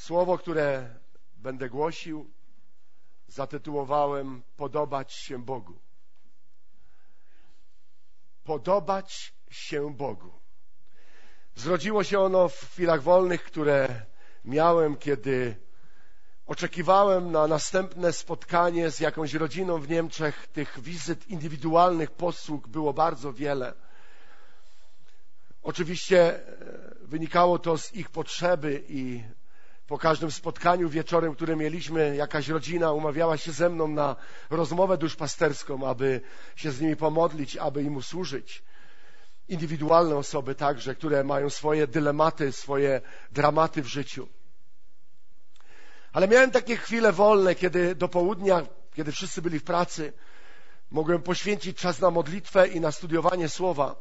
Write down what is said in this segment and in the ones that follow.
Słowo, które będę głosił, zatytułowałem Podobać się Bogu. Podobać się Bogu. Zrodziło się ono w chwilach wolnych, które miałem, kiedy oczekiwałem na następne spotkanie z jakąś rodziną w Niemczech. Tych wizyt indywidualnych, posług było bardzo wiele. Oczywiście wynikało to z ich potrzeby i po każdym spotkaniu wieczorem, które mieliśmy, jakaś rodzina umawiała się ze mną na rozmowę duszpasterską, aby się z nimi pomodlić, aby im usłużyć. Indywidualne osoby także, które mają swoje dylematy, swoje dramaty w życiu. Ale miałem takie chwile wolne, kiedy do południa, kiedy wszyscy byli w pracy, mogłem poświęcić czas na modlitwę i na studiowanie Słowa.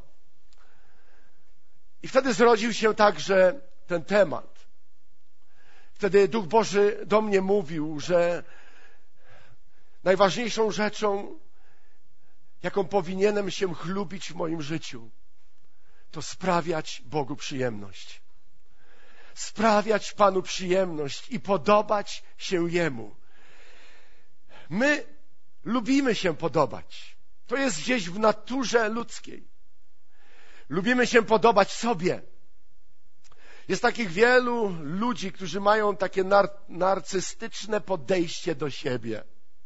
I wtedy zrodził się także ten temat. Wtedy Duch Boży do mnie mówił, że najważniejszą rzeczą, jaką powinienem się chlubić w moim życiu, to sprawiać Bogu przyjemność. Sprawiać Panu przyjemność i podobać się Jemu. My lubimy się podobać. To jest gdzieś w naturze ludzkiej. Lubimy się podobać sobie. Jest takich wielu ludzi, którzy mają takie narcystyczne podejście do siebie.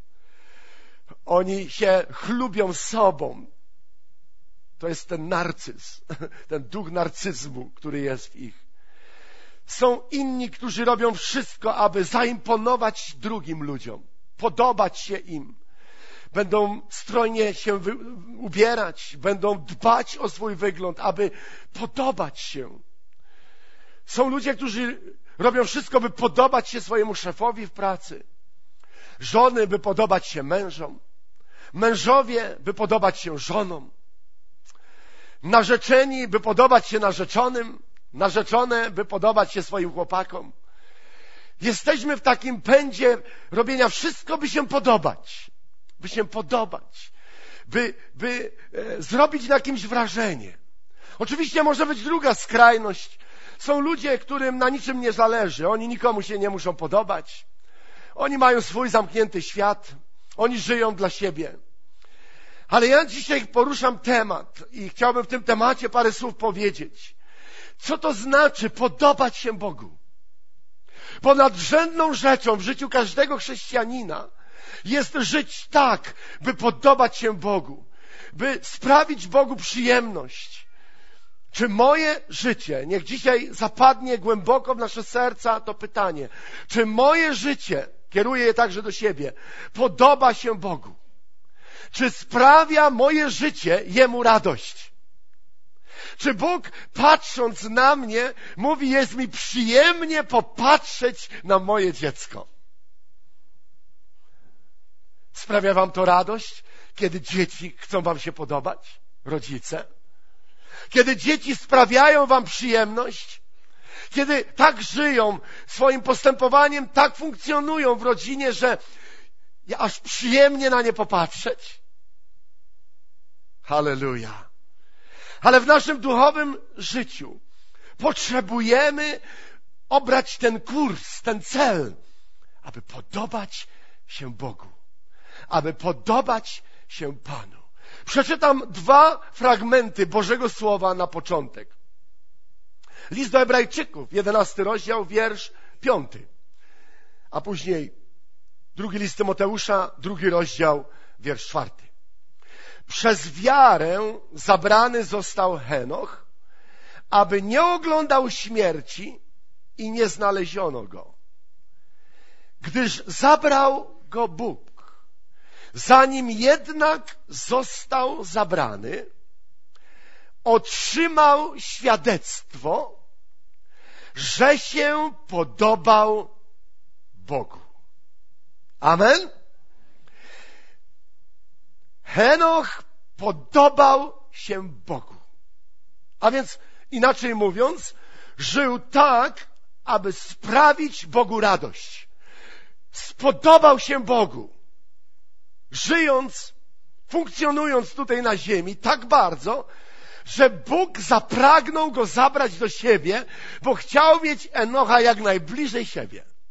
Oni się chlubią sobą. To jest ten narcyz, ten duch narcyzmu, który jest w ich. Są inni, którzy robią wszystko, aby zaimponować drugim ludziom, podobać się im. Będą strojnie się ubierać, będą dbać o swój wygląd, aby podobać się. Są ludzie, którzy robią wszystko, by podobać się swojemu szefowi w pracy. Żony, by podobać się mężom. Mężowie, by podobać się żonom. Narzeczeni, by podobać się narzeczonym. Narzeczone, by podobać się swoim chłopakom. Jesteśmy w takim pędzie robienia wszystko, by się podobać. By się podobać. By zrobić na kimś wrażenie. Oczywiście może być druga skrajność. Są ludzie, którym na niczym nie zależy. Oni nikomu się nie muszą podobać. Oni mają swój zamknięty świat. Oni żyją dla siebie. Ale ja dzisiaj poruszam temat i chciałbym w tym temacie parę słów powiedzieć. Co to znaczy podobać się Bogu? Bo nadrzędną rzeczą w życiu każdego chrześcijanina jest żyć tak, by podobać się Bogu, by sprawić Bogu przyjemność. Czy moje życie, niech dzisiaj zapadnie głęboko w nasze serca to pytanie, czy moje życie, kieruję je także do siebie, podoba się Bogu? Czy sprawia moje życie Jemu radość? Czy Bóg, patrząc na mnie, mówi, jest mi przyjemnie popatrzeć na moje dziecko? Sprawia wam to radość, kiedy dzieci chcą wam się podobać? Rodzice? Kiedy dzieci sprawiają wam przyjemność? Kiedy tak żyją swoim postępowaniem, tak funkcjonują w rodzinie, że aż przyjemnie na nie popatrzeć? Halleluja! Ale w naszym duchowym życiu potrzebujemy obrać ten kurs, ten cel, aby podobać się Bogu, aby podobać się Panu. Przeczytam 2 fragmenty Bożego Słowa na początek. List do Hebrajczyków, 11 rozdział, wiersz 5. A później 2 list Tymoteusza, 2 rozdział, wiersz 4. Przez wiarę zabrany został Henoch, aby nie oglądał śmierci i nie znaleziono go. Gdyż zabrał go Bóg. Zanim jednak został zabrany, otrzymał świadectwo, że się podobał Bogu. Amen? Henoch podobał się Bogu. A więc, inaczej mówiąc, żył tak, aby sprawić Bogu radość. Spodobał się Bogu. Żyjąc, funkcjonując tutaj na ziemi tak bardzo, że Bóg zapragnął go zabrać do siebie, bo chciał mieć Enocha jak najbliżej siebie.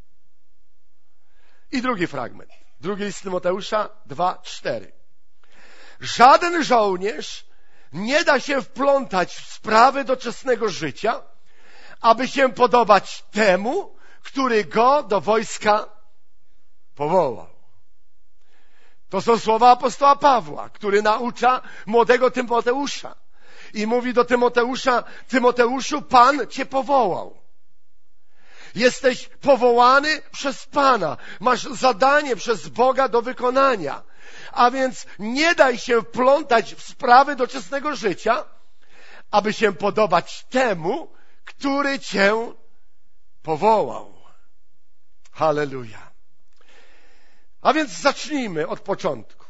I drugi fragment. Drugi list Tymoteusza 2:4. Żaden żołnierz nie da się wplątać w sprawy doczesnego życia, aby się podobać temu, który go do wojska powołał. To są słowa apostoła Pawła, który naucza młodego Tymoteusza. I mówi do Tymoteusza: Tymoteuszu, Pan cię powołał. Jesteś powołany przez Pana. Masz zadanie przez Boga do wykonania. A więc nie daj się wplątać w sprawy doczesnego życia, aby się podobać temu, który cię powołał. Halleluja. A więc zacznijmy od początku.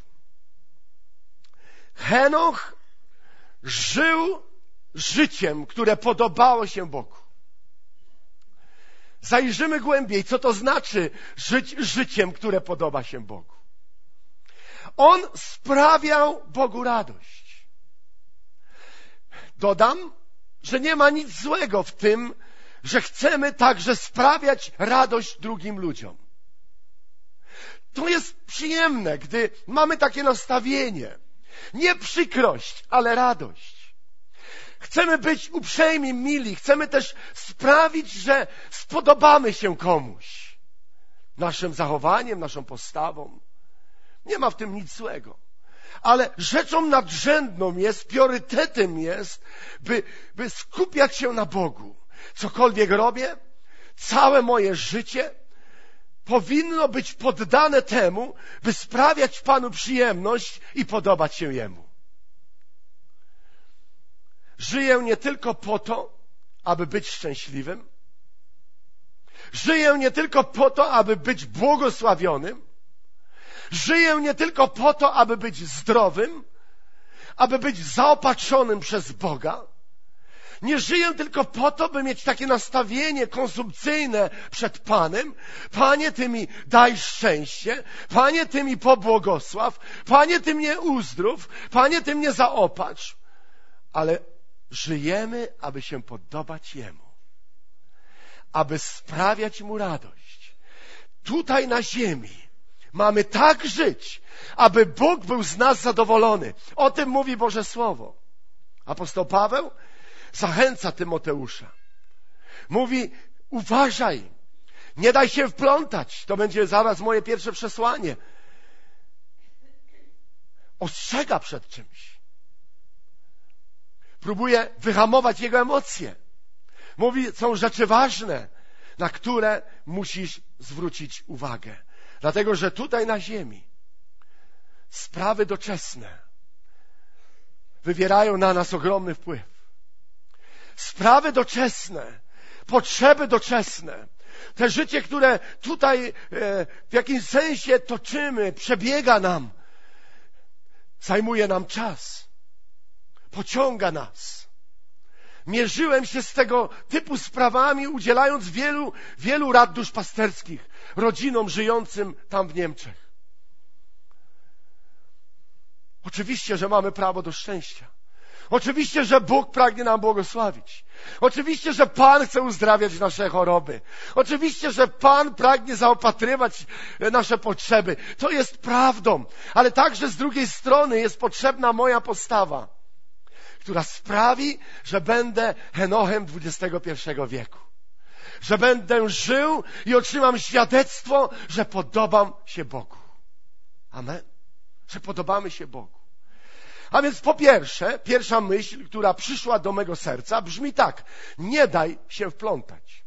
Henoch żył życiem, które podobało się Bogu. Zajrzymy głębiej, co to znaczy żyć życiem, które podoba się Bogu. On sprawiał Bogu radość. Dodam, że nie ma nic złego w tym, że chcemy także sprawiać radość drugim ludziom. To jest przyjemne, gdy mamy takie nastawienie. Nie przykrość, ale radość. Chcemy być uprzejmi, mili. Chcemy też sprawić, że spodobamy się komuś. Naszym zachowaniem, naszą postawą. Nie ma w tym nic złego. Ale rzeczą nadrzędną jest, priorytetem jest, by skupiać się na Bogu. Cokolwiek robię, całe moje życie powinno być poddane temu, by sprawiać Panu przyjemność i podobać się Jemu. Żyję nie tylko po to, aby być szczęśliwym. Żyję nie tylko po to, aby być błogosławionym. Żyję nie tylko po to, aby być zdrowym, aby być zaopatrzonym przez Boga. Nie żyję tylko po to, by mieć takie nastawienie konsumpcyjne przed Panem. Panie, Ty mi daj szczęście. Panie, Ty mi pobłogosław. Panie, Ty mnie uzdrów. Panie, Ty mnie zaopatrz. Ale żyjemy, aby się podobać Jemu. Aby sprawiać Mu radość. Tutaj na ziemi mamy tak żyć, aby Bóg był z nas zadowolony. O tym mówi Boże Słowo. Apostoł Paweł zachęca Tymoteusza. Mówi: uważaj, nie daj się wplątać. To będzie zaraz moje pierwsze przesłanie. Ostrzega przed czymś. Próbuje wyhamować jego emocje. Mówi, są rzeczy ważne, na które musisz zwrócić uwagę. Dlatego, że tutaj na ziemi sprawy doczesne wywierają na nas ogromny wpływ. Sprawy doczesne, potrzeby doczesne, te życie, które tutaj w jakimś sensie toczymy, przebiega nam, zajmuje nam czas, pociąga nas. Mierzyłem się z tego typu sprawami, udzielając wielu rad duszpasterskich rodzinom żyjącym tam w Niemczech. Oczywiście, że mamy prawo do szczęścia. Oczywiście, że Bóg pragnie nam błogosławić. Oczywiście, że Pan chce uzdrawiać nasze choroby. Oczywiście, że Pan pragnie zaopatrywać nasze potrzeby. To jest prawdą. Ale także z drugiej strony jest potrzebna moja postawa, która sprawi, że będę Henochem XXI wieku. Że będę żył i otrzymam świadectwo, że podobam się Bogu. Amen. Że podobamy się Bogu. A więc po pierwsze, pierwsza myśl, która przyszła do mego serca, brzmi tak: nie daj się wplątać.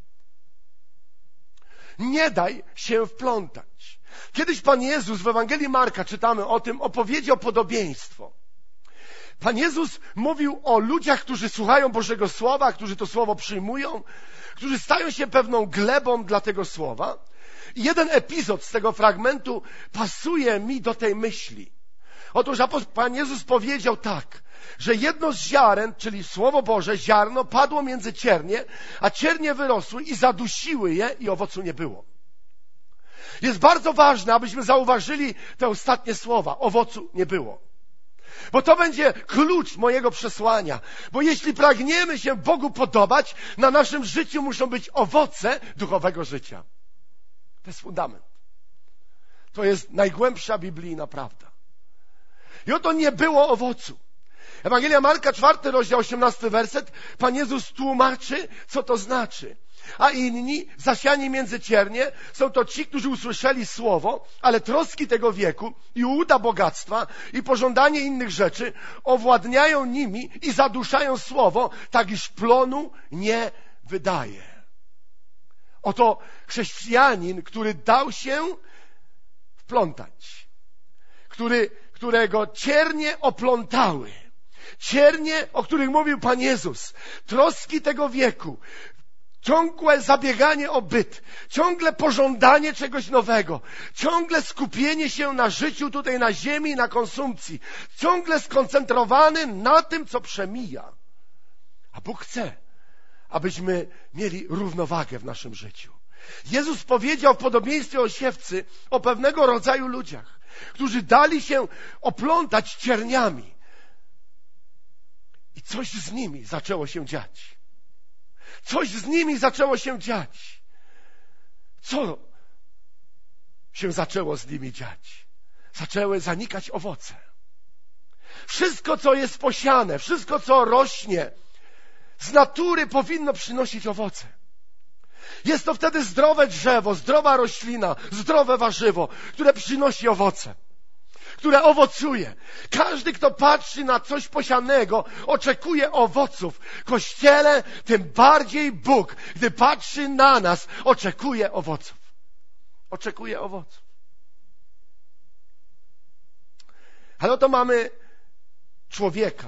Nie daj się wplątać. Kiedyś Pan Jezus w Ewangelii Marka, czytamy o tym, opowiedział podobieństwo. Pan Jezus mówił o ludziach, którzy słuchają Bożego Słowa, którzy to Słowo przyjmują, którzy stają się pewną glebą dla tego Słowa. I jeden epizod z tego fragmentu pasuje mi do tej myśli. Otóż Pan Jezus powiedział tak, że jedno z ziaren, czyli Słowo Boże, ziarno, padło między ciernie, a ciernie wyrosły i zadusiły je i owocu nie było. Jest bardzo ważne, abyśmy zauważyli te ostatnie słowa. Owocu nie było. Bo to będzie klucz mojego przesłania. Bo jeśli pragniemy się Bogu podobać, na naszym życiu muszą być owoce duchowego życia. To jest fundament. To jest najgłębsza biblijna prawda. I oto nie było owocu. Ewangelia Marka, 4 rozdział, 18 werset. Pan Jezus tłumaczy, co to znaczy. A inni, zasiani między ciernie, są to ci, którzy usłyszeli słowo, ale troski tego wieku i ułuda bogactwa i pożądanie innych rzeczy owładniają nimi i zaduszają słowo, tak iż plonu nie wydaje. Oto chrześcijanin, który dał się wplątać, którego ciernie oplątały, ciernie, o których mówił Pan Jezus, troski tego wieku, ciągłe zabieganie o byt, ciągle pożądanie czegoś nowego, ciągle skupienie się na życiu tutaj na ziemi i na konsumpcji, ciągle skoncentrowany na tym, co przemija. A Bóg chce, abyśmy mieli równowagę w naszym życiu. Jezus powiedział w podobieństwie o siewcy o pewnego rodzaju ludziach, którzy dali się oplątać cierniami. I coś z nimi zaczęło się dziać. Coś z nimi zaczęło się dziać. Co się zaczęło z nimi dziać? Zaczęły zanikać owoce. Wszystko, co jest posiane, wszystko, co rośnie, z natury powinno przynosić owoce. Jest to wtedy zdrowe drzewo, zdrowa roślina, zdrowe warzywo, które przynosi owoce, które owocuje. Każdy, kto patrzy na coś posianego, oczekuje owoców. Kościele, tym bardziej Bóg, gdy patrzy na nas, oczekuje owoców. Oczekuje owoców. Ale oto mamy człowieka,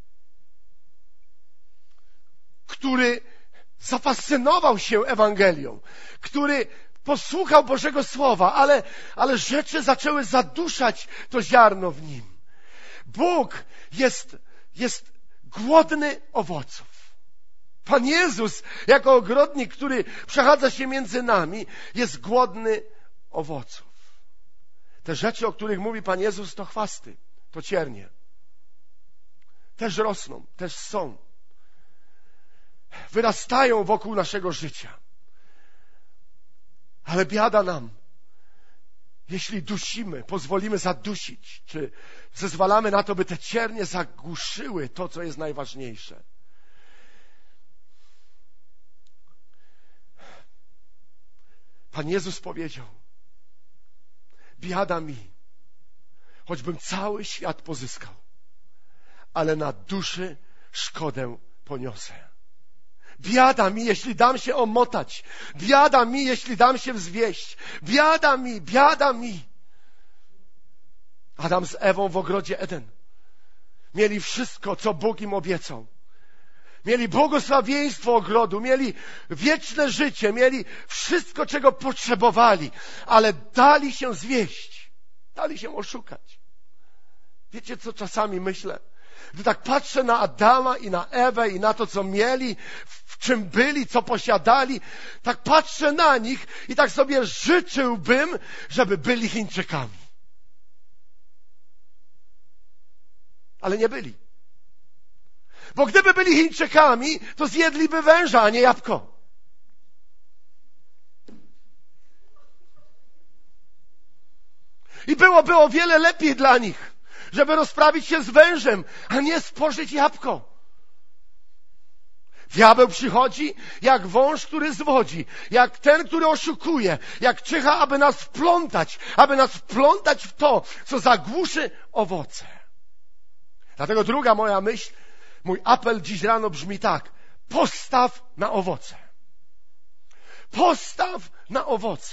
który zafascynował się Ewangelią, który posłuchał Bożego Słowa, ale rzeczy zaczęły zaduszać to ziarno w nim. Bóg jest głodny owoców. Pan Jezus, jako ogrodnik, który przechadza się między nami, jest głodny owoców. Te rzeczy, o których mówi Pan Jezus, to chwasty, to ciernie. Też rosną, też są. Wyrastają wokół naszego życia. Ale biada nam, jeśli dusimy, pozwolimy zadusić, czy zezwalamy na to, by te ciernie zagłuszyły to, co jest najważniejsze. Pan Jezus powiedział: biada mi, choćbym cały świat pozyskał, ale na duszy szkodę poniosę. Biada mi, jeśli dam się omotać. Biada mi, jeśli dam się zwieść. Biada mi, biada mi. Adam z Ewą w ogrodzie Eden mieli wszystko, co Bóg im obiecał. Mieli błogosławieństwo ogrodu, mieli wieczne życie, mieli wszystko, czego potrzebowali, ale dali się zwieść, dali się oszukać. Wiecie, co czasami myślę? Gdy tak patrzę na Adama i na Ewę i na to, co mieli, w czym byli, co posiadali, tak patrzę na nich i tak sobie życzyłbym, żeby byli Chińczykami. Ale nie byli. Bo gdyby byli Chińczykami, to zjedliby węża, a nie jabłko. I byłoby o wiele lepiej dla nich, żeby rozprawić się z wężem, a nie spożyć jabłko. Diabeł przychodzi jak wąż, który zwodzi, jak ten, który oszukuje, jak czyha, aby nas wplątać w to, co zagłuszy owoce. Dlatego druga moja myśl, mój apel dziś rano brzmi tak: postaw na owoce. Postaw na owoce.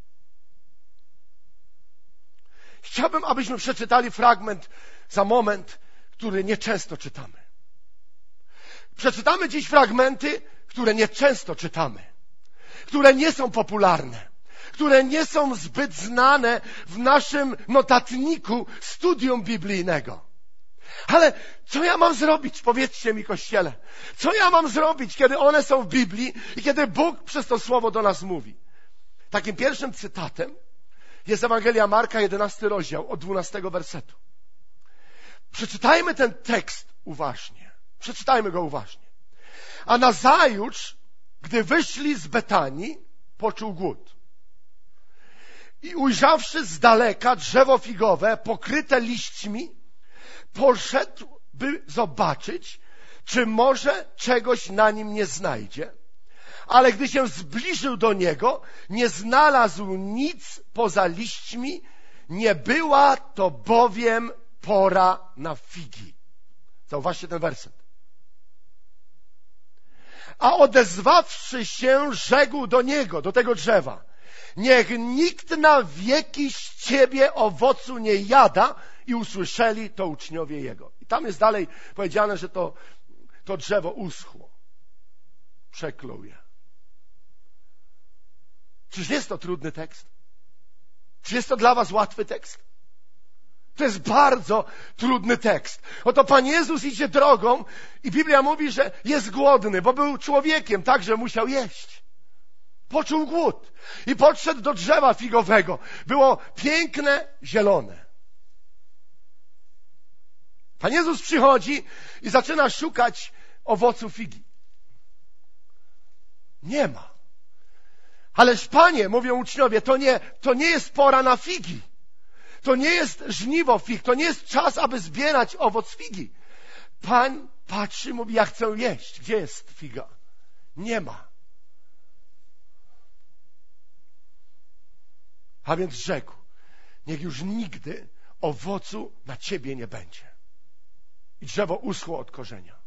Chciałbym, abyśmy przeczytali fragment za moment, który nieczęsto czytamy. Przeczytamy dziś fragmenty, które nieczęsto czytamy, które nie są popularne, które nie są zbyt znane w naszym notatniku studium biblijnego. Ale co ja mam zrobić? Powiedzcie mi, Kościele. Co ja mam zrobić, kiedy one są w Biblii i kiedy Bóg przez to słowo do nas mówi? Takim pierwszym cytatem jest Ewangelia Marka, 11 rozdział, od 12 wersetu. Przeczytajmy ten tekst uważnie. Przeczytajmy go uważnie. A nazajutrz, gdy wyszli z Betanii, poczuł głód. I ujrzawszy z daleka drzewo figowe pokryte liśćmi, poszedł, by zobaczyć, czy może czegoś na nim nie znajdzie. Ale gdy się zbliżył do niego, nie znalazł nic poza liśćmi, nie była to bowiem pora na figi. Zauważcie ten werset. A odezwawszy się, rzekł do niego, do tego drzewa: niech nikt na wieki z ciebie owocu nie jada. I usłyszeli to uczniowie jego. I tam jest dalej powiedziane, że to drzewo uschło. Przeklął je. Czyż jest to trudny tekst? Czy jest to dla was łatwy tekst? To jest bardzo trudny tekst. Oto Pan Jezus idzie drogą i Biblia mówi, że jest głodny, bo był człowiekiem, także musiał jeść. Poczuł głód i podszedł do drzewa figowego. Było piękne, zielone. Pan Jezus przychodzi i zaczyna szukać owocu figi. Nie ma. Ależ Panie, mówią uczniowie, to nie jest pora na figi. To nie jest żniwo fig, to nie jest czas, aby zbierać owoc figi. Pan patrzy, mówi: ja chcę jeść. Gdzie jest figa? Nie ma. A więc rzekł: niech już nigdy owocu na ciebie nie będzie. I drzewo uschło od korzenia.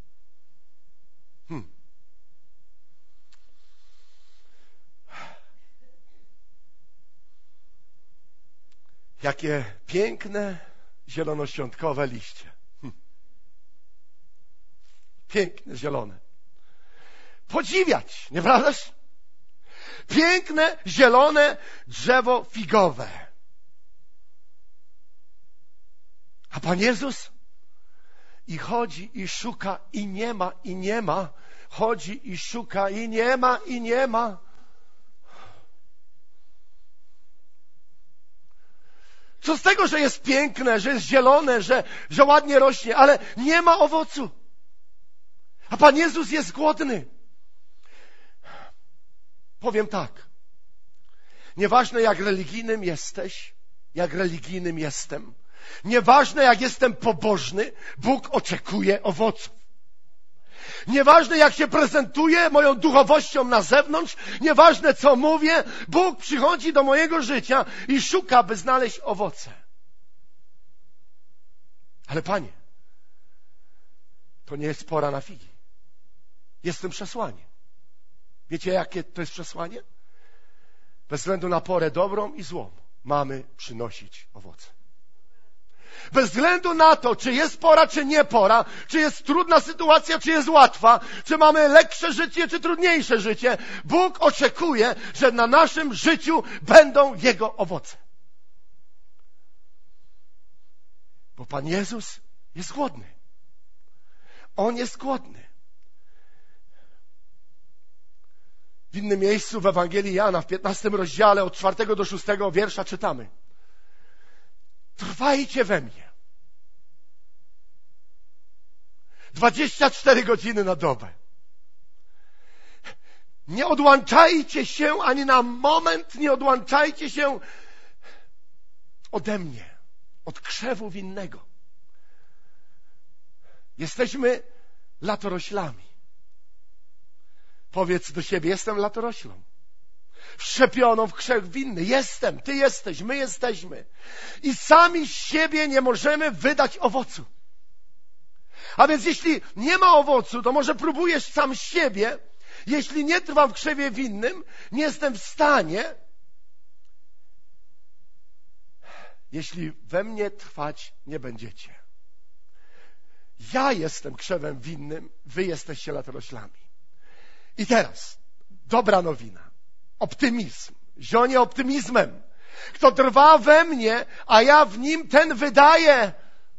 Jakie piękne, zielonoświątkowe liście. Piękne, zielone. Podziwiać, nieprawdaż? Piękne, zielone drzewo figowe. A Pan Jezus i chodzi i szuka i nie ma, i nie ma. Chodzi i szuka i nie ma, i nie ma. Co z tego, że jest piękne, że jest zielone, że ładnie rośnie, ale nie ma owocu. A Pan Jezus jest głodny. Powiem tak. Nieważne, jak religijnym jesteś, jak religijnym jestem, nieważne, jak jestem pobożny, Bóg oczekuje owoców. Nieważne, jak się prezentuję moją duchowością na zewnątrz, nieważne, co mówię, Bóg przychodzi do mojego życia i szuka, by znaleźć owoce. Ale Panie, to nie jest pora na figi. Jest w tym przesłanie. Wiecie, jakie to jest przesłanie? Bez względu na porę dobrą i złą mamy przynosić owoce. Bez względu na to, czy jest pora, czy nie pora, czy jest trudna sytuacja, czy jest łatwa, czy mamy leksze życie, czy trudniejsze życie, Bóg oczekuje, że na naszym życiu będą Jego owoce. Bo Pan Jezus jest głodny. On jest głodny. W innym miejscu w Ewangelii Jana, w 15 rozdziale, od 4 do 6 wiersza czytamy: trwajcie we mnie 24 godziny na dobę. Nie odłączajcie się ani na moment, nie odłączajcie się ode mnie, od krzewu winnego. Jesteśmy latoroślami. Powiedz do siebie: jestem latoroślą. Wszczepioną w krzew winny. Jestem, ty jesteś, my jesteśmy. I sami z siebie nie możemy wydać owocu. A więc jeśli nie ma owocu, to może próbujesz sam z siebie. Jeśli nie trwam w krzewie winnym, nie jestem w stanie. Jeśli we mnie trwać nie będziecie. Ja jestem krzewem winnym, wy jesteście latoroślami. I teraz dobra nowina. Optymizm. Zionie optymizmem. Kto trwa we mnie, a ja w nim, ten wydaje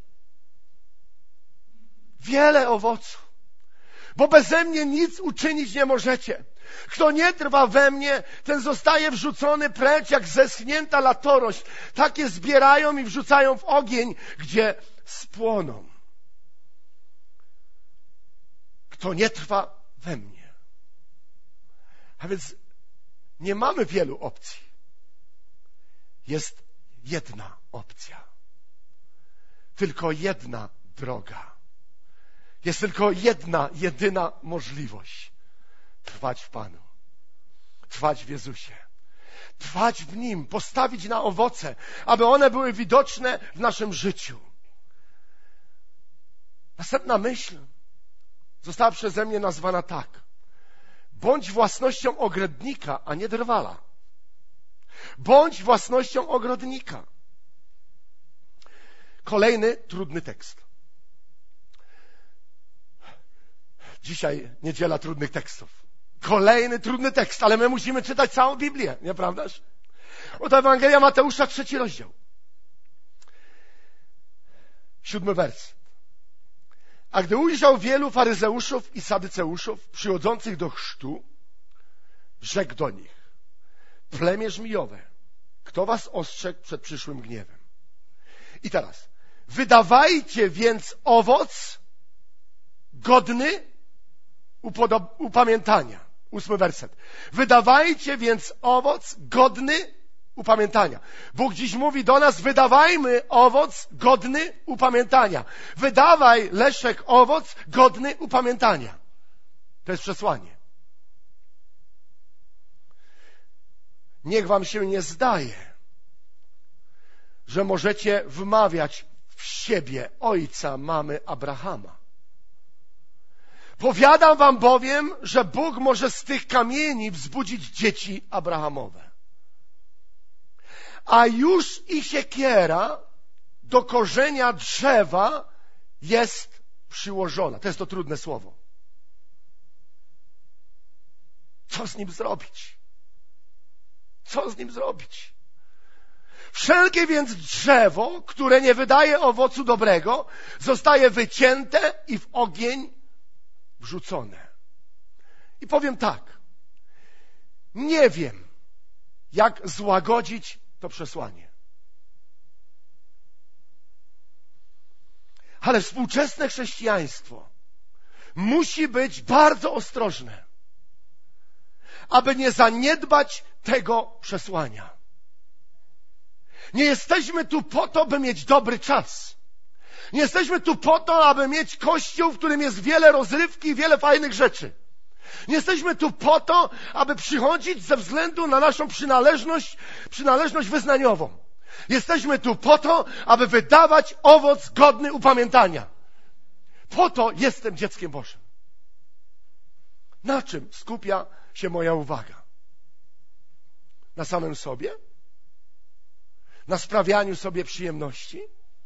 wiele owoców. Bo beze mnie nic uczynić nie możecie. Kto nie trwa we mnie, ten zostaje wrzucony precz jak zeschnięta latorośl. Takie zbierają i wrzucają w ogień, gdzie spłoną. Kto nie trwa we mnie. A więc nie mamy wielu opcji. jest jedna opcja. Tylko jedna droga. Jest tylko jedna, jedyna możliwość. Trwać w Panu. Trwać w Jezusie. Trwać w Nim. Postawić na owoce, aby one były widoczne w naszym życiu. Następna myśl została przeze mnie nazwana tak. Bądź własnością ogrodnika, a nie drwala. Bądź własnością ogrodnika. Kolejny trudny tekst. Dzisiaj niedziela trudnych tekstów. Kolejny trudny tekst, ale my musimy czytać całą Biblię, nieprawdaż? Oto Ewangelia Mateusza, 3 rozdział. 7 werset. A gdy ujrzał wielu faryzeuszów i sadyceuszów przychodzących do chrztu, rzekł do nich: plemię żmijowe, kto was ostrzegł przed przyszłym gniewem? I teraz, wydawajcie więc owoc godny upamiętania. 8 werset. Wydawajcie więc owoc godny upamiętania. Bóg dziś mówi do nas: wydawajmy owoc godny upamiętania. Wydawaj, Leszek, owoc godny upamiętania. To jest przesłanie. Niech wam się nie zdaje, że możecie wmawiać w siebie ojca mamy Abrahama. Powiadam wam bowiem, że Bóg może z tych kamieni wzbudzić dzieci Abrahamowe. A już i siekiera do korzenia drzewa jest przyłożona. To jest to trudne słowo. Co z nim zrobić? Co z nim zrobić? Wszelkie więc drzewo, które nie wydaje owocu dobrego, zostaje wycięte i w ogień wrzucone. I powiem tak. Nie wiem, jak złagodzić to przesłanie. Ale współczesne chrześcijaństwo musi być bardzo ostrożne, aby nie zaniedbać tego przesłania. Nie jesteśmy tu po to, by mieć dobry czas. Nie jesteśmy tu po to, aby mieć kościół, w którym jest wiele rozrywki i wiele fajnych rzeczy. Nie jesteśmy tu po to, aby przychodzić ze względu na naszą przynależność wyznaniową. Jesteśmy tu po to, aby wydawać owoc godny upamiętania. Po to jestem dzieckiem Bożym. Na czym skupia się moja uwaga? Na samym sobie? Na sprawianiu sobie przyjemności?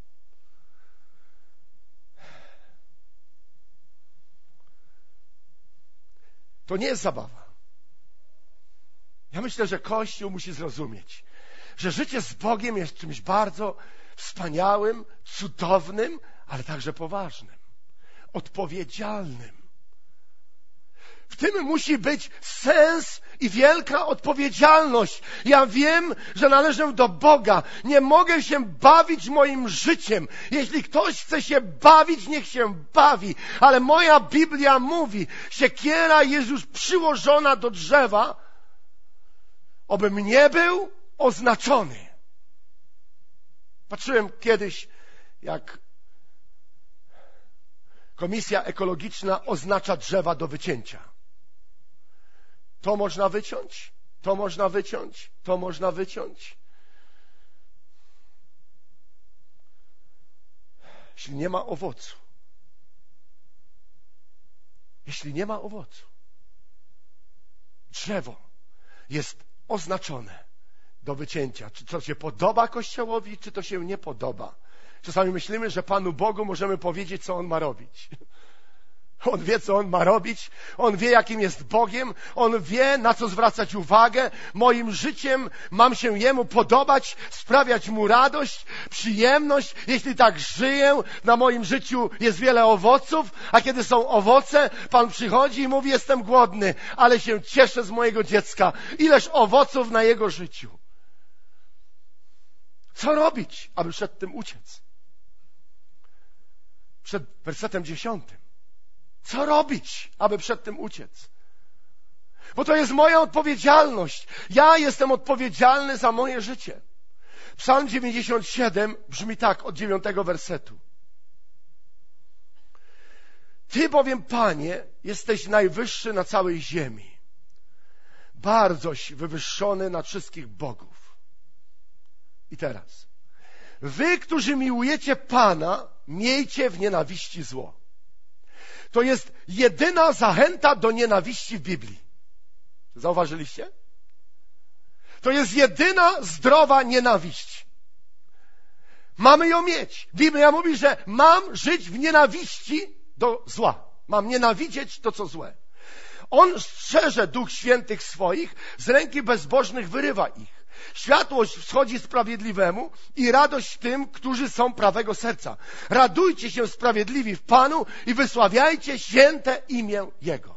To nie jest zabawa. Ja myślę, że Kościół musi zrozumieć, że życie z Bogiem jest czymś bardzo wspaniałym, cudownym, ale także poważnym, odpowiedzialnym. W tym musi być sens i wielka odpowiedzialność. Ja wiem, że należę do Boga. Nie mogę się bawić moim życiem. Jeśli ktoś chce się bawić, niech się bawi. Ale moja Biblia mówi, siekiera jest już przyłożona do drzewa, obym nie był oznaczony. Patrzyłem kiedyś, jak Komisja Ekologiczna oznacza drzewa do wycięcia. To można wyciąć, to można wyciąć, to można wyciąć. Jeśli nie ma owocu, drzewo jest oznaczone do wycięcia. Czy to się podoba Kościołowi, czy to się nie podoba. Czasami myślimy, że Panu Bogu możemy powiedzieć, co On ma robić. On wie, co On ma robić. On wie, jakim jest Bogiem. On wie, na co zwracać uwagę. Moim życiem mam się Jemu podobać, sprawiać Mu radość, przyjemność. Jeśli tak żyję, na moim życiu jest wiele owoców, a kiedy są owoce, Pan przychodzi i mówi, jestem głodny, ale się cieszę z mojego dziecka. Ileż owoców na jego życiu. Co robić, aby przed tym uciec? Przed wersetem 10. Co robić, aby przed tym uciec? Bo to jest moja odpowiedzialność. Ja jestem odpowiedzialny za moje życie. Psalm 97 brzmi tak, od 9 wersetu. Ty bowiem, Panie, jesteś najwyższy na całej ziemi, bardzoś wywyższony nad wszystkich bogów. I teraz, wy, którzy miłujecie Pana, miejcie w nienawiści zło. To jest jedyna zachęta do nienawiści w Biblii. Zauważyliście? To jest jedyna zdrowa nienawiść. Mamy ją mieć. Biblia mówi, że mam żyć w nienawiści do zła. Mam nienawidzieć to, co złe. On strzeże duch świętych swoich, z ręki bezbożnych wyrywa ich. Światłość wschodzi sprawiedliwemu i radość tym, którzy są prawego serca. Radujcie się sprawiedliwi w Panu i wysławiajcie święte imię Jego.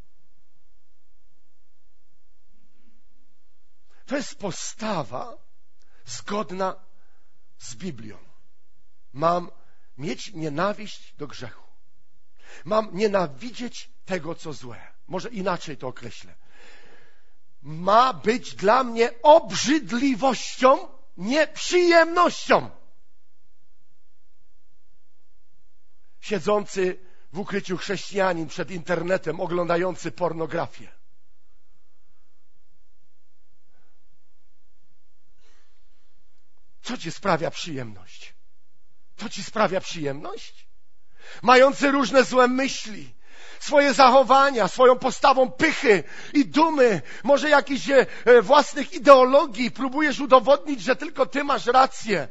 To jest postawa zgodna z Biblią. Mam mieć nienawiść do grzechu. Mam nienawidzieć tego, co złe. Może inaczej to określę. Ma być dla mnie obrzydliwością, nie przyjemnością. Siedzący w ukryciu chrześcijanin przed internetem, oglądający pornografię. Co ci sprawia przyjemność? To ci sprawia przyjemność? Mający różne złe myśli, swoje zachowania, swoją postawą pychy i dumy, może jakichś własnych ideologii, próbujesz udowodnić, że tylko ty masz rację.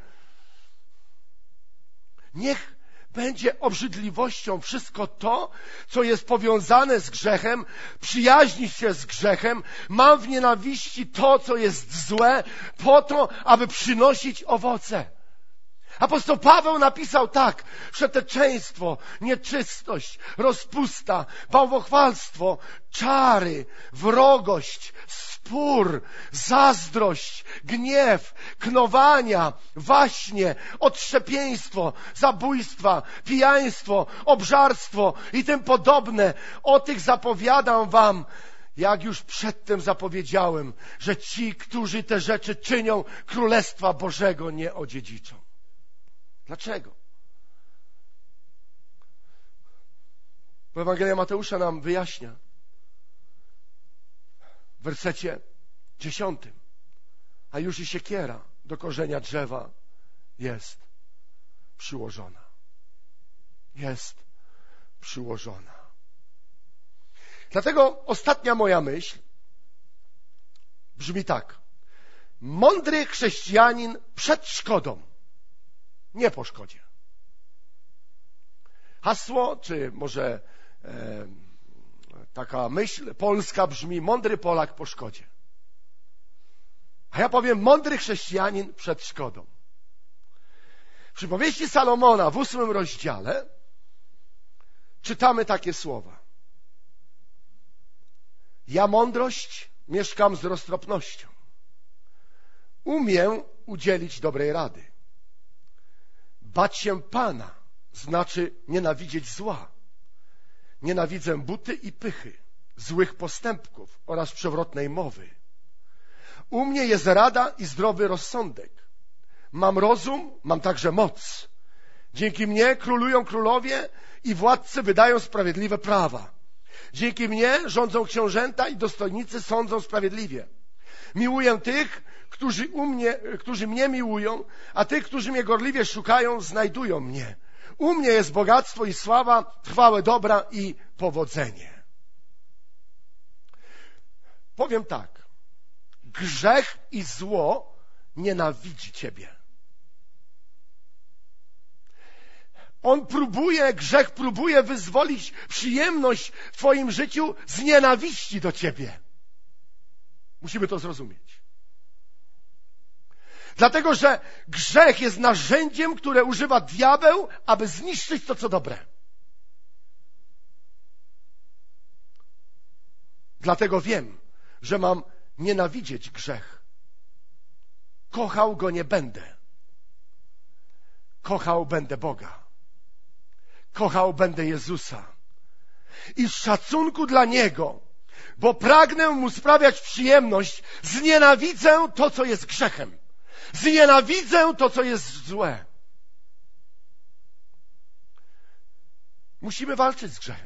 Niech będzie obrzydliwością wszystko to, co jest powiązane z grzechem, przyjaźnić się z grzechem, mam w nienawiści to, co jest złe, po to, aby przynosić owoce. Apostoł Paweł napisał tak: wszeteczeństwo, nieczystość, rozpusta, bałwochwalstwo, czary, wrogość, spór, zazdrość, gniew, knowania, waśnie, odszczepieństwo, zabójstwa, pijaństwo, obżarstwo i tym podobne. O tych zapowiadam wam, jak już przedtem zapowiedziałem, że ci, którzy te rzeczy czynią, Królestwa Bożego nie odziedziczą. Dlaczego? Bo Ewangelia Mateusza nam wyjaśnia w wersecie 10. A już i siekiera do korzenia drzewa jest przyłożona. Jest przyłożona. Dlatego ostatnia moja myśl brzmi tak. Mądry chrześcijanin przed szkodą, nie po szkodzie. Hasło, czy może taka myśl polska brzmi: mądry Polak po szkodzie. A ja powiem: mądry chrześcijanin przed szkodą. W przypowieści Salomona w 8 rozdziale czytamy takie słowa: ja mądrość mieszkam z roztropnością. Umiem udzielić dobrej rady. Bać się Pana znaczy nienawidzieć zła. Nienawidzę buty i pychy, złych postępków oraz przewrotnej mowy. U mnie jest rada i zdrowy rozsądek. Mam rozum, mam także moc. Dzięki mnie królują królowie i władcy wydają sprawiedliwe prawa. Dzięki mnie rządzą książęta i dostojnicy sądzą sprawiedliwie. Miłuję tych, którzy mnie miłują, a tych, którzy mnie gorliwie szukają, znajdują mnie. U mnie jest bogactwo i sława, chwałę dobra i powodzenie. Powiem tak. Grzech i zło nienawidzi ciebie. Grzech próbuje wyzwolić przyjemność w twoim życiu z nienawiści do ciebie. Musimy to zrozumieć. Dlatego, że grzech jest narzędziem, które używa diabeł, aby zniszczyć to, co dobre. Dlatego wiem, że mam nienawidzieć grzech. Kochał go nie będę. Kochał będę Boga. Kochał będę Jezusa. I z szacunku dla Niego, bo pragnę Mu sprawiać przyjemność, znienawidzę to, co jest grzechem. Znienawidzę to, co jest złe. Musimy walczyć z grzechem.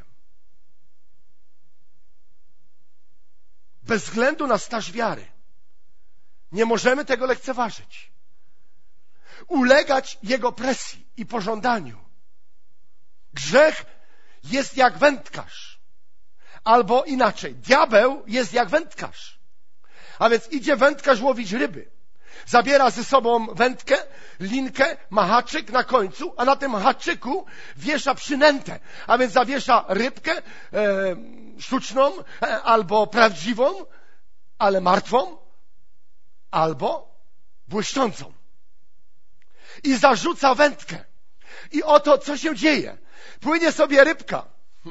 Bez względu na staż wiary. Nie możemy tego lekceważyć. Ulegać jego presji i pożądaniu. Grzech jest jak wędkarz. Albo inaczej, diabeł jest jak wędkarz. A więc idzie wędkarz łowić ryby. Zabiera ze sobą wędkę, linkę, ma haczyk na końcu, a na tym haczyku wiesza przynętę. A więc zawiesza rybkę sztuczną albo prawdziwą, ale martwą, albo błyszczącą. I zarzuca wędkę. I oto co się dzieje. Płynie sobie rybka.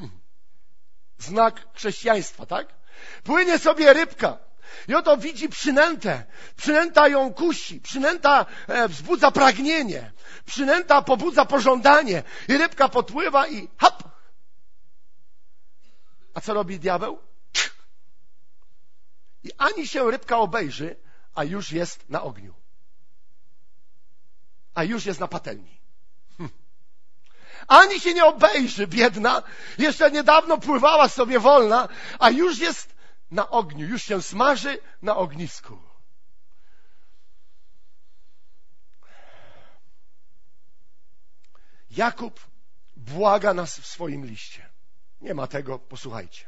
Znak chrześcijaństwa, tak? Płynie sobie rybka. I oto widzi przynętę. Przynęta ją kusi. Przynęta wzbudza pragnienie. Przynęta pobudza pożądanie. I rybka podpływa i hop! A co robi diabeł? I ani się rybka obejrzy, a już jest na ogniu. A już jest na patelni. Ani się nie obejrzy, biedna. Jeszcze niedawno pływała sobie wolna, a już jest na ogniu. Już się smaży na ognisku. Jakub błaga nas w swoim liście. Nie ma tego, posłuchajcie.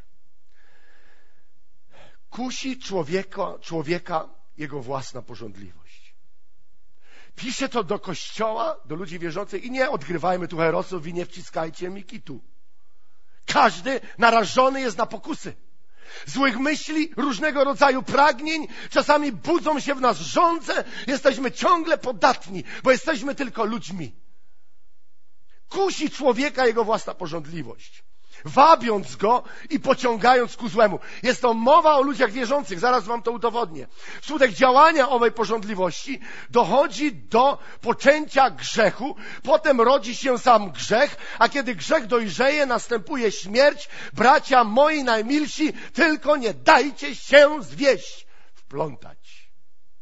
Kusi człowieka jego własna pożądliwość. Pisze to do Kościoła, do ludzi wierzących i nie odgrywajmy tu herosów i nie wciskajcie mi kitu. Każdy narażony jest na pokusy. Złych myśli, różnego rodzaju pragnień, czasami budzą się w nas żądze, jesteśmy ciągle podatni, bo jesteśmy tylko ludźmi. Kusi człowieka jego własna pożądliwość, wabiąc go i pociągając ku złemu. Jest to mowa o ludziach wierzących, zaraz wam to udowodnię. Wskutek działania owej pożądliwości dochodzi do poczęcia grzechu, potem rodzi się sam grzech, a kiedy grzech dojrzeje, następuje śmierć. Bracia moi najmilsi, tylko nie dajcie się zwieść, wplątać.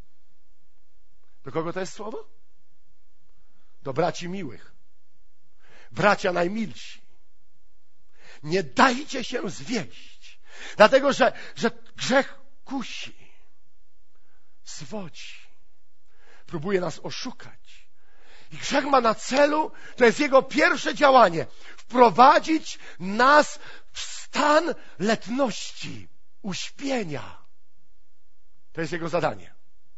Do kogo to jest słowo? Do braci miłych. Bracia najmilsi. Nie dajcie się zwieść. Dlatego, że grzech kusi, zwodzi, próbuje nas oszukać. I grzech ma na celu, to jest jego pierwsze działanie, wprowadzić nas w stan letności, uśpienia. To jest jego zadanie.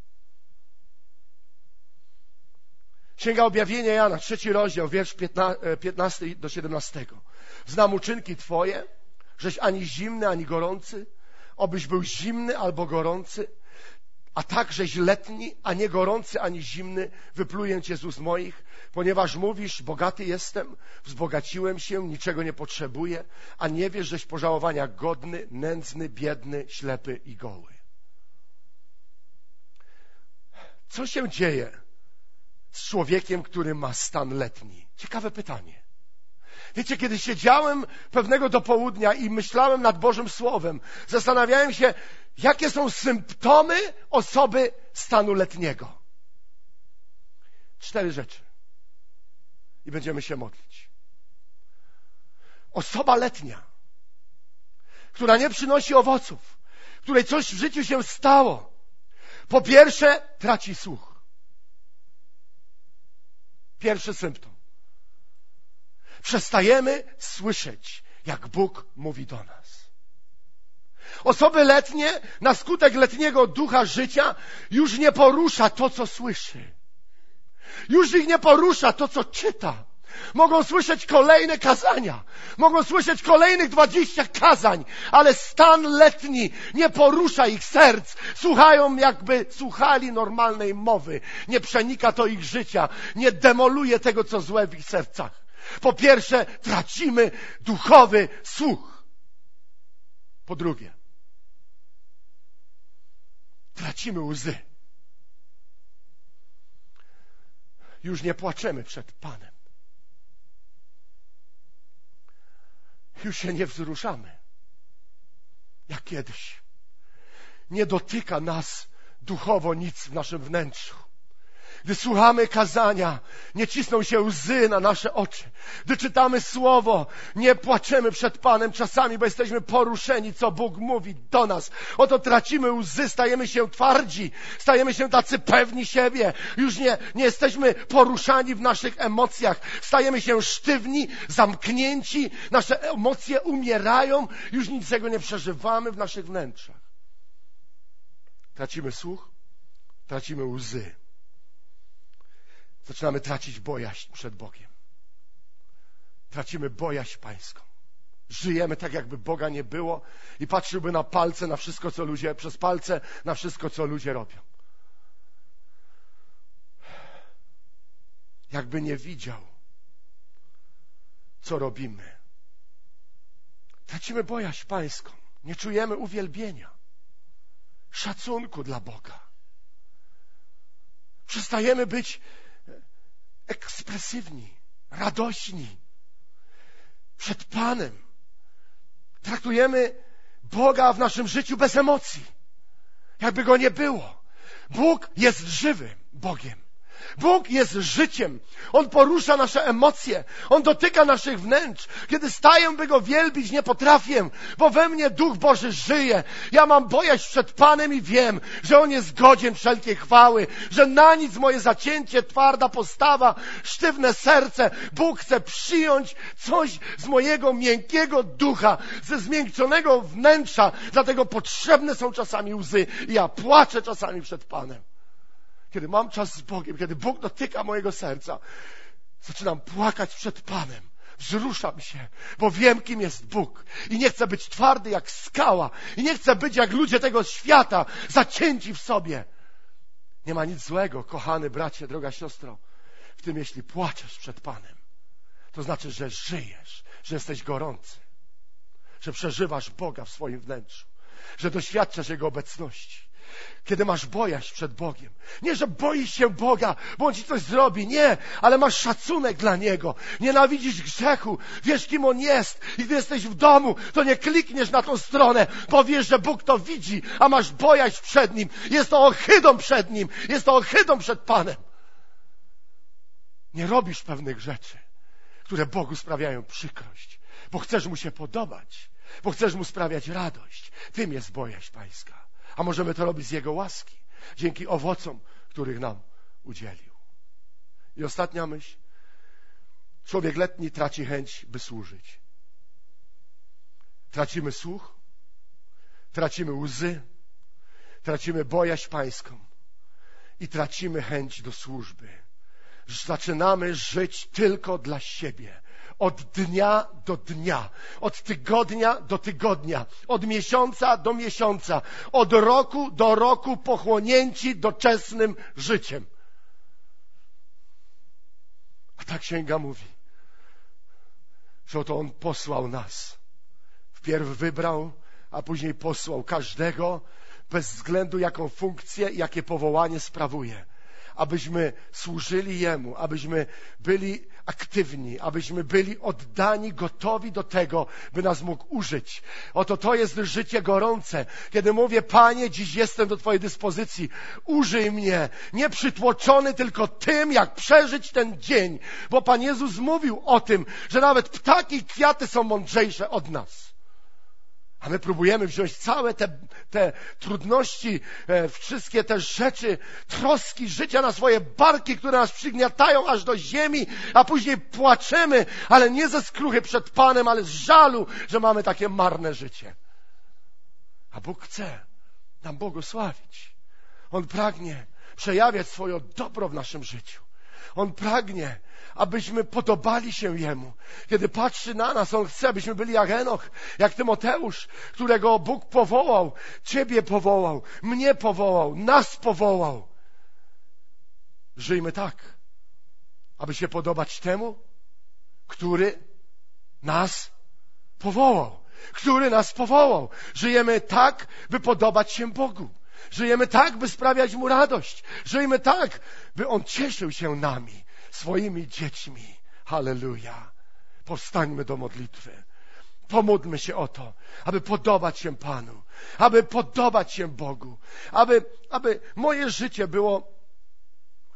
Księga Objawienia Jana, 3 rozdział, wiersz 15 do 17. Znam uczynki Twoje, żeś ani zimny, ani gorący, obyś był zimny albo gorący, a tak, żeś letni, a nie gorący, ani zimny, wypluję Cię z ust moich, ponieważ mówisz, bogaty jestem, wzbogaciłem się, niczego nie potrzebuję, a nie wiesz, żeś pożałowania godny, nędzny, biedny, ślepy i goły. Co się dzieje z człowiekiem, który ma stan letni? Ciekawe pytanie. Wiecie, kiedy siedziałem pewnego dopołudnia i myślałem nad Bożym Słowem, zastanawiałem się, jakie są symptomy osoby stanu letniego. 4 rzeczy. I będziemy się modlić. Osoba letnia, która nie przynosi owoców, której coś w życiu się stało. Po pierwsze, traci słuch. Pierwszy symptom. Przestajemy słyszeć, jak Bóg mówi do nas. Osoby letnie na skutek letniego ducha życia już nie porusza to, co słyszy. Już ich nie porusza to, co czyta. Mogą słyszeć kolejne kazania. Mogą słyszeć kolejnych 20 kazań, ale stan letni nie porusza ich serc. Słuchają, jakby słuchali normalnej mowy. Nie przenika to ich życia. Nie demoluje tego, co złe w ich sercach. Po pierwsze, tracimy duchowy słuch. Po drugie, tracimy łzy. Już nie płaczemy przed Panem. Już się nie wzruszamy jak kiedyś. Nie dotyka nas duchowo nic w naszym wnętrzu. Gdy słuchamy kazania, nie cisną się łzy na nasze oczy. Gdy czytamy Słowo, nie płaczemy przed Panem czasami, bo jesteśmy poruszeni, co Bóg mówi do nas. Oto tracimy łzy, stajemy się twardzi, stajemy się tacy pewni siebie. Już nie jesteśmy poruszani w naszych emocjach. Stajemy się sztywni, zamknięci, nasze emocje umierają, już niczego nie przeżywamy w naszych wnętrzach. Tracimy słuch, tracimy łzy. Zaczynamy tracić bojaźń przed Bogiem. Tracimy bojaźń pańską. Żyjemy tak, jakby Boga nie było i patrzyłby na palce, na wszystko, co ludzie, przez palce, na wszystko, co ludzie robią. Jakby nie widział, co robimy. Tracimy bojaźń pańską. Nie czujemy uwielbienia, szacunku dla Boga. Przestajemy być ekspresywni, radośni przed Panem. Traktujemy Boga w naszym życiu bez emocji, jakby Go nie było. Bóg jest żywym Bogiem. Bóg jest życiem. On porusza nasze emocje. On dotyka naszych wnętrz. Kiedy staję, by Go wielbić, nie potrafię, bo we mnie Duch Boży żyje. Ja mam bojaźń przed Panem i wiem, że On jest godzien wszelkiej chwały, że na nic moje zacięcie, twarda postawa, sztywne serce. Bóg chce przyjąć coś z mojego miękkiego ducha, ze zmiękczonego wnętrza. Dlatego potrzebne są czasami łzy. I ja płaczę czasami przed Panem. Kiedy mam czas z Bogiem, kiedy Bóg dotyka mojego serca, zaczynam płakać przed Panem. Wzruszam się, bo wiem, kim jest Bóg. I nie chcę być twardy jak skała. I nie chcę być jak ludzie tego świata, zacięci w sobie. Nie ma nic złego, kochany bracie, droga siostro, w tym, jeśli płaczesz przed Panem. To znaczy, że żyjesz, że jesteś gorący, że przeżywasz Boga w swoim wnętrzu, że doświadczasz Jego obecności. Kiedy masz bojaźń przed Bogiem. Nie, że boisz się Boga, bo On ci coś zrobi. Nie, ale masz szacunek dla Niego. Nienawidzisz grzechu. Wiesz, kim On jest. I gdy jesteś w domu, to nie klikniesz na tą stronę, bo wiesz, że Bóg to widzi, a masz bojaźń przed Nim. Jest to ohydą przed Nim. Jest to ohydą przed Panem. Nie robisz pewnych rzeczy, które Bogu sprawiają przykrość, bo chcesz Mu się podobać, bo chcesz Mu sprawiać radość. Tym jest bojaźń pańska. A możemy to robić z Jego łaski, dzięki owocom, których nam udzielił. I ostatnia myśl. Człowiek letni traci chęć, by służyć. Tracimy słuch, tracimy łzy, tracimy bojaźń pańską i tracimy chęć do służby. Zaczynamy żyć tylko dla siebie. Od dnia do dnia, od tygodnia do tygodnia, od miesiąca do miesiąca, od roku do roku pochłonięci doczesnym życiem. A ta księga mówi, że oto On posłał nas. Wpierw wybrał, a później posłał każdego, bez względu jaką funkcję i jakie powołanie sprawuje. Abyśmy służyli Jemu, abyśmy byli aktywni, abyśmy byli oddani, gotowi do tego, by nas mógł użyć. Oto to jest życie gorące. Kiedy mówię, Panie, dziś jestem do Twojej dyspozycji, użyj mnie, nie przytłoczony tylko tym, jak przeżyć ten dzień. Bo Pan Jezus mówił o tym, że nawet ptaki i kwiaty są mądrzejsze od nas. A my próbujemy wziąć całe te trudności, wszystkie te rzeczy, troski życia na swoje barki, które nas przygniatają aż do ziemi, a później płaczemy, ale nie ze skruchy przed Panem, ale z żalu, że mamy takie marne życie. A Bóg chce nam błogosławić. On pragnie przejawiać swoje dobro w naszym życiu. On pragnie, abyśmy podobali się Jemu. Kiedy patrzy na nas, On chce, abyśmy byli jak Enoch, jak Tymoteusz, którego Bóg powołał, Ciebie powołał, mnie powołał, nas powołał. Żyjmy tak, aby się podobać temu, który nas powołał. Który nas powołał. Żyjemy tak, by podobać się Bogu. Żyjemy tak, by sprawiać Mu radość. Żyjmy tak, by On cieszył się nami, swoimi dziećmi. Halleluja. Powstańmy do modlitwy. Pomódlmy się o to, aby podobać się Panu, aby podobać się Bogu, aby moje życie było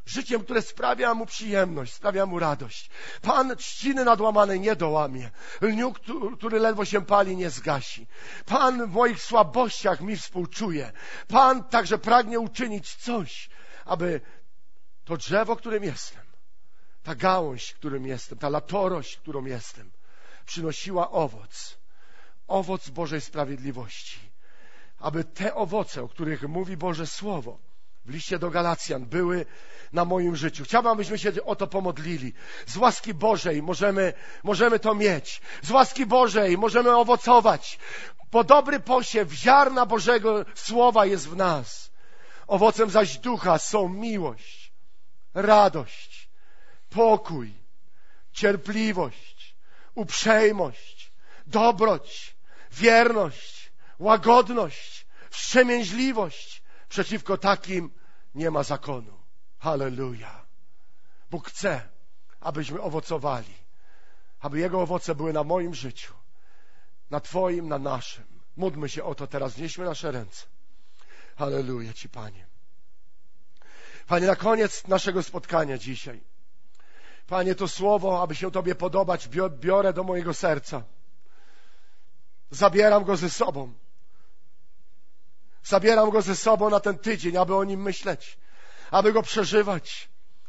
życiem, które sprawia mu przyjemność, sprawia mu radość. Pan trzciny nadłamanej nie dołamie. Lniu, który ledwo się pali, nie zgasi. Pan w moich słabościach mi współczuje. Pan także pragnie uczynić coś, aby to drzewo, którym jestem, ta gałąź, którym jestem, ta latorość, którą jestem, przynosiła owoc Bożej sprawiedliwości. Aby te owoce, o których mówi Boże Słowo w liście do Galacjan, były na moim życiu. Chciałbym, abyśmy się o to pomodlili. Z łaski Bożej możemy to mieć. Z łaski Bożej możemy owocować. Bo dobry posiew ziarna Bożego Słowa jest w nas. Owocem zaś ducha są miłość, radość, pokój, cierpliwość, uprzejmość, dobroć, wierność, łagodność, wstrzemięźliwość. Przeciwko takim nie ma zakonu. Halleluja. Bóg chce, abyśmy owocowali. Aby Jego owoce były na moim życiu, na Twoim, na naszym. Módlmy się o to teraz. Wnieśmy nasze ręce. Halleluja Ci, Panie. Panie, na koniec naszego spotkania dzisiaj, Panie, to słowo, aby się Tobie podobać, biorę do mojego serca. Zabieram go ze sobą. Zabieram go ze sobą na ten tydzień, aby o nim myśleć, aby go przeżywać,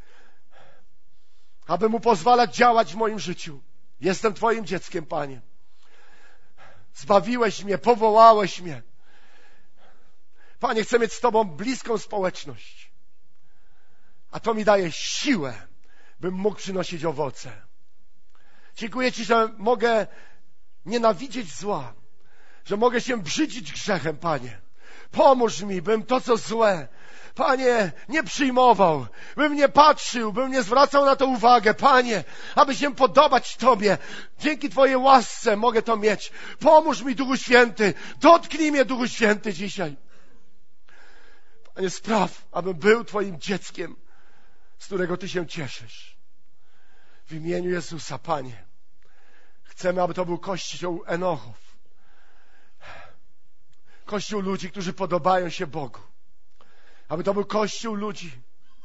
aby mu pozwalać działać w moim życiu. Jestem Twoim dzieckiem, Panie. Zbawiłeś mnie, powołałeś mnie. Panie, chcę mieć z Tobą bliską społeczność, a to mi daje siłę, bym mógł przynosić owoce. Dziękuję Ci, że mogę nienawidzieć zła, że mogę się brzydzić grzechem, Panie. Pomóż mi, bym to, co złe, Panie, nie przyjmował, bym nie patrzył, bym nie zwracał na to uwagę, Panie, aby się podobać Tobie. Dzięki Twojej łasce mogę to mieć. Pomóż mi, Duchu Święty, dotknij mnie, Duchu Święty, dzisiaj. Panie, spraw, abym był Twoim dzieckiem, z którego Ty się cieszysz. W imieniu Jezusa, Panie, chcemy, aby to był Kościół Enochów. Kościół ludzi, którzy podobają się Bogu. Aby to był Kościół ludzi,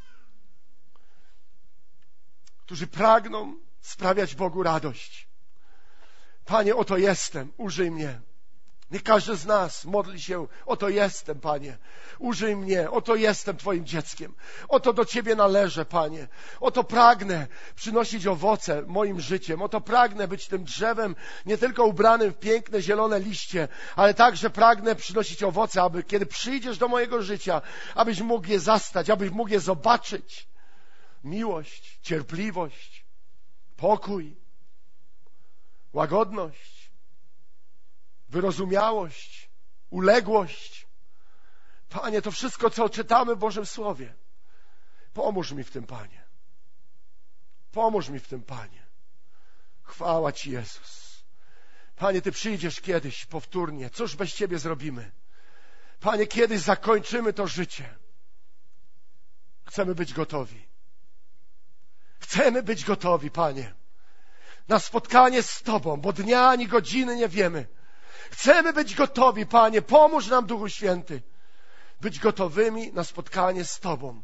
którzy pragną sprawiać Bogu radość. Panie, oto jestem, użyj mnie. Niech każdy z nas modli się, oto jestem, Panie. Użyj mnie, oto jestem Twoim dzieckiem. Oto do Ciebie należę, Panie. Oto pragnę przynosić owoce moim życiem. Oto pragnę być tym drzewem, nie tylko ubranym w piękne, zielone liście, ale także pragnę przynosić owoce, aby kiedy przyjdziesz do mojego życia, abyś mógł je zastać, abyś mógł je zobaczyć. Miłość, cierpliwość, pokój, łagodność, wyrozumiałość, uległość. Panie, to wszystko, co czytamy w Bożym Słowie. Pomóż mi w tym, Panie. Pomóż mi w tym, Panie. Chwała Ci, Jezus. Panie, Ty przyjdziesz kiedyś powtórnie. Cóż bez Ciebie zrobimy? Panie, kiedyś zakończymy to życie. Chcemy być gotowi. Chcemy być gotowi, Panie, na spotkanie z Tobą, bo dnia ani godziny nie wiemy. Chcemy być gotowi, Panie. Pomóż nam, Duchu Święty, być gotowymi na spotkanie z Tobą.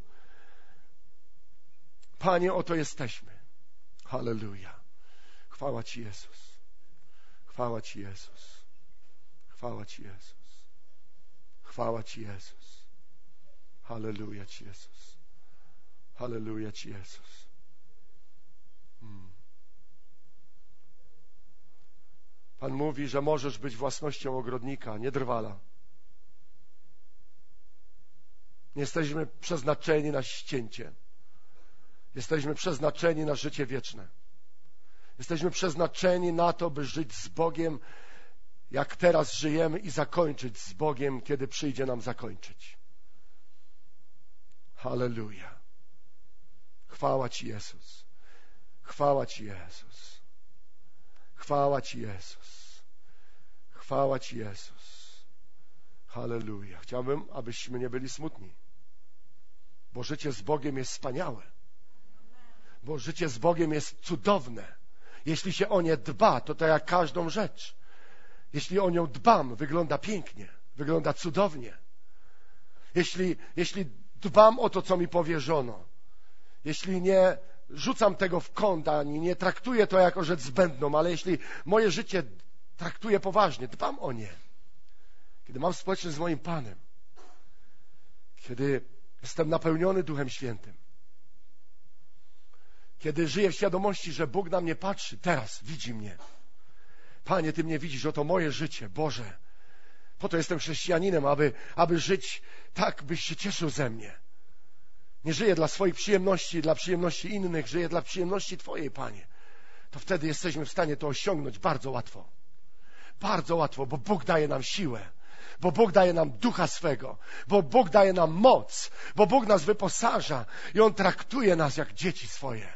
Panie, oto jesteśmy. Halleluja. Chwała Ci, Jezus. Chwała Ci, Jezus. Chwała Ci, Jezus. Chwała Ci, Jezus. Halleluja Ci, Jezus. Halleluja Ci, Jezus. Pan mówi, że możesz być własnością ogrodnika, nie drwala. Nie jesteśmy przeznaczeni na ścięcie. Jesteśmy przeznaczeni na życie wieczne. Jesteśmy przeznaczeni na to, by żyć z Bogiem, jak teraz żyjemy, i zakończyć z Bogiem, kiedy przyjdzie nam zakończyć. Halleluja. Chwała Ci, Jezus. Chwała Ci, Jezus. Chwała Ci, Jezus. Chwała Ci, Jezus. Halleluja. Chciałbym, abyśmy nie byli smutni, bo życie z Bogiem jest wspaniałe. Bo życie z Bogiem jest cudowne. Jeśli się o nie dba, to tak jak każdą rzecz. Jeśli o nią dbam, wygląda pięknie, wygląda cudownie. Jeśli dbam o to, co mi powierzono, jeśli nie rzucam tego w kąt, ani nie traktuję to jako rzecz zbędną, ale jeśli moje życie traktuję poważnie, dbam o nie. Kiedy mam społeczność z moim Panem, kiedy jestem napełniony Duchem Świętym, kiedy żyję w świadomości, że Bóg na mnie patrzy, teraz widzi mnie. Panie, Ty mnie widzisz, oto moje życie, Boże. Po to jestem chrześcijaninem, aby żyć tak, byś się cieszył ze mnie. Nie żyję dla swoich przyjemności, dla przyjemności innych, żyję dla przyjemności Twojej, Panie. To wtedy jesteśmy w stanie to osiągnąć bardzo łatwo. Bardzo łatwo, bo Bóg daje nam siłę, bo Bóg daje nam Ducha swego, bo Bóg daje nam moc, bo Bóg nas wyposaża i On traktuje nas jak dzieci swoje.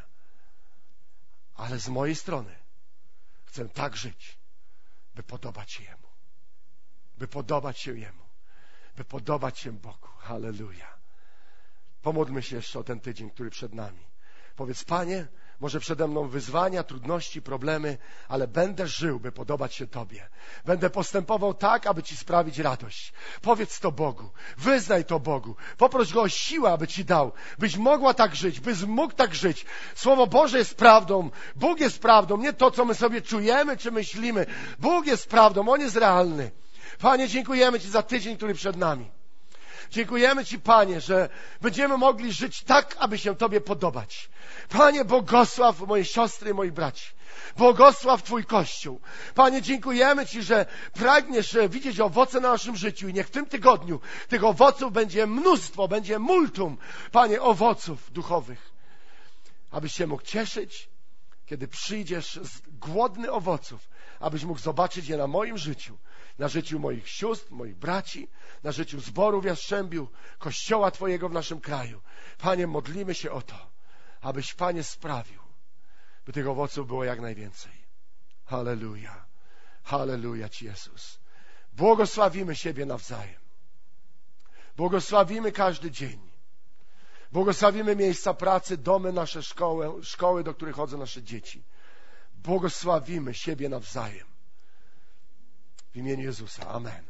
Ale z mojej strony chcę tak żyć, by podobać się Jemu. By podobać się Jemu. By podobać się Bogu. Halleluja. Pomódlmy się jeszcze o ten tydzień, który przed nami. Powiedz, Panie, może przede mną wyzwania, trudności, problemy, ale będę żył, by podobać się Tobie. Będę postępował tak, aby Ci sprawić radość. Powiedz to Bogu. Wyznaj to Bogu. Poproś Go o siłę, aby Ci dał. Byś mogła tak żyć, byś mógł tak żyć. Słowo Boże jest prawdą. Bóg jest prawdą. Nie to, co my sobie czujemy, czy myślimy. Bóg jest prawdą. On jest realny. Panie, dziękujemy Ci za tydzień, który przed nami. Dziękujemy Ci, Panie, że będziemy mogli żyć tak, aby się Tobie podobać. Panie, błogosław moje siostry i moi braci. Błogosław Twój Kościół. Panie, dziękujemy Ci, że pragniesz widzieć owoce na naszym życiu i niech w tym tygodniu tych owoców będzie mnóstwo, będzie multum, Panie, owoców duchowych. Abyś się mógł cieszyć, kiedy przyjdziesz głodny owoców, abyś mógł zobaczyć je na moim życiu, na życiu moich sióstr, moich braci, na życiu zboru w Jastrzębiu, Kościoła Twojego w naszym kraju. Panie, modlimy się o to, abyś, Panie, sprawił, by tych owoców było jak najwięcej. Halleluja. Halleluja Ci, Jezus. Błogosławimy siebie nawzajem. Błogosławimy każdy dzień. Błogosławimy miejsca pracy, domy nasze, szkoły, do których chodzą nasze dzieci. Błogosławimy siebie nawzajem. W imieniu Jezusa. Amen.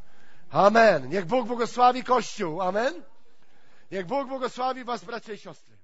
Amen. Niech Bóg błogosławi Kościół. Amen. Niech Bóg błogosławi was, bracia i siostry.